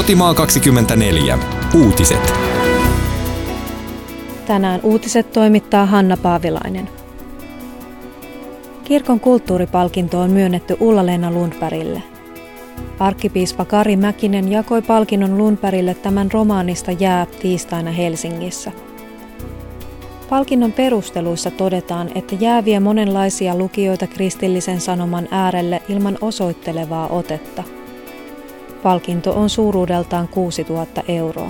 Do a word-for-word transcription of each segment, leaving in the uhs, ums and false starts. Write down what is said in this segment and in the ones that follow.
Kotimaa kaksikymmentäneljä. Uutiset. Tänään uutiset toimittaa Hanna Paavilainen. Kirkon kulttuuripalkinto on myönnetty Ulla-Leena Lundbergille. Arkkipiispa Kari Mäkinen jakoi palkinnon Lundbergille tämän romaanista Jää tiistaina Helsingissä. Palkinnon perusteluissa todetaan, että Jää vie monenlaisia lukijoita kristillisen sanoman äärelle ilman osoittelevaa otetta. Palkinto on suuruudeltaan kuusituhatta euroa.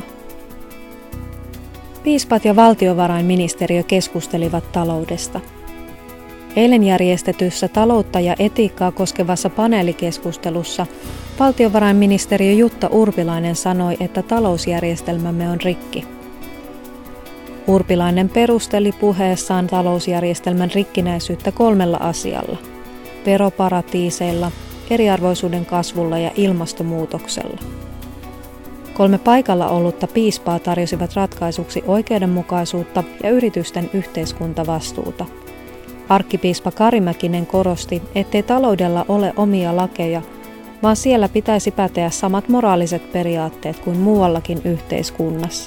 Piispat ja valtiovarainministeriö keskustelivat taloudesta. Eilen järjestetyssä taloutta ja etiikkaa koskevassa paneelikeskustelussa valtiovarainministeriö Jutta Urpilainen sanoi, että talousjärjestelmämme on rikki. Urpilainen perusteli puheessaan talousjärjestelmän rikkinäisyyttä kolmella asialla: veroparatiiseilla, eriarvoisuuden kasvulla ja ilmastonmuutoksella. Kolme paikalla ollutta piispaa tarjosivat ratkaisuksi oikeudenmukaisuutta ja yritysten yhteiskuntavastuuta. Arkkipiispa Kari Mäkinen korosti, ettei taloudella ole omia lakeja, vaan siellä pitäisi päteä samat moraaliset periaatteet kuin muuallakin yhteiskunnassa.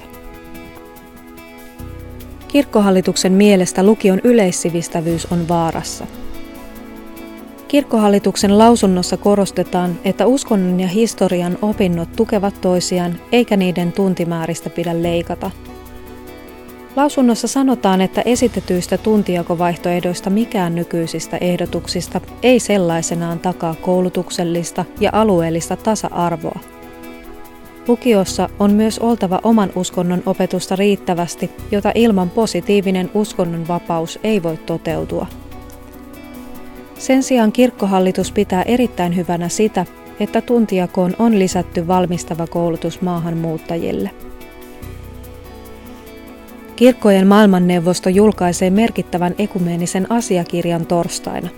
Kirkkohallituksen mielestä lukion yleissivistävyys on vaarassa. Kirkkohallituksen lausunnossa korostetaan, että uskonnon ja historian opinnot tukevat toisiaan, eikä niiden tuntimääristä pidä leikata. Lausunnossa sanotaan, että esitetyistä tuntijakovaihtoehdoista mikään nykyisistä ehdotuksista ei sellaisenaan takaa koulutuksellista ja alueellista tasa-arvoa. Lukiossa on myös oltava oman uskonnon opetusta riittävästi, jota ilman positiivinen uskonnonvapaus ei voi toteutua. Sen sijaan kirkkohallitus pitää erittäin hyvänä sitä, että tuntijakoon on lisätty valmistava koulutus maahanmuuttajille. Kirkkojen maailmanneuvosto julkaisee merkittävän ekumeenisen asiakirjan torstaina.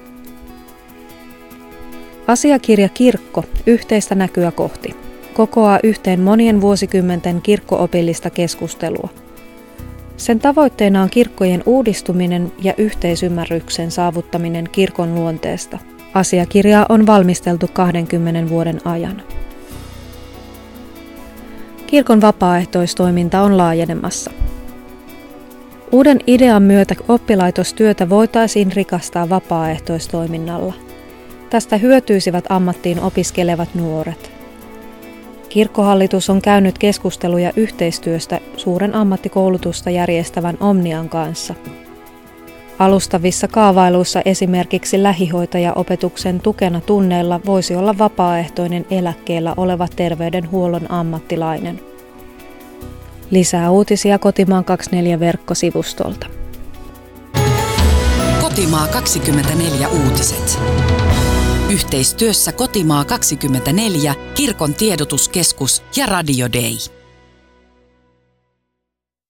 Asiakirja Kirkko, yhteistä näkyä kohti, kokoaa yhteen monien vuosikymmenten kirkko-opillista keskustelua. Sen tavoitteena on kirkkojen uudistuminen ja yhteisymmärryksen saavuttaminen kirkon luonteesta. Asiakirjaa on valmisteltu kahdenkymmenen vuoden ajan. Kirkon vapaaehtoistoiminta on laajenemassa. Uuden idean myötä oppilaitostyötä voitaisiin rikastaa vapaaehtoistoiminnalla. Tästä hyötyisivät ammattiin opiskelevat nuoret. Kirkkohallitus on käynyt keskusteluja yhteistyöstä suuren ammattikoulutusta järjestävän Omnian kanssa. Alustavissa kaavailuissa esimerkiksi lähihoitajaopetuksen tukena tunneilla voisi olla vapaaehtoinen eläkkeellä oleva terveydenhuollon ammattilainen. Lisää uutisia Kotimaan kaksikymmentäneljä verkkosivustolta. Kotimaa kaksikymmentäneljä uutiset. Yhteistyössä Kotimaa kaksikymmentäneljä, Kirkon tiedotuskeskus ja Radio Day.